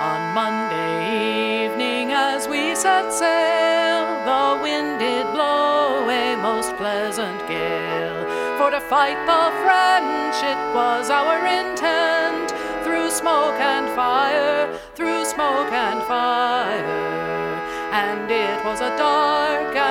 On Monday evening as we set sail, the wind did blow a most pleasant gale. For to fight the French it was our intent, through smoke and fire, through smoke and fire. And it was a dark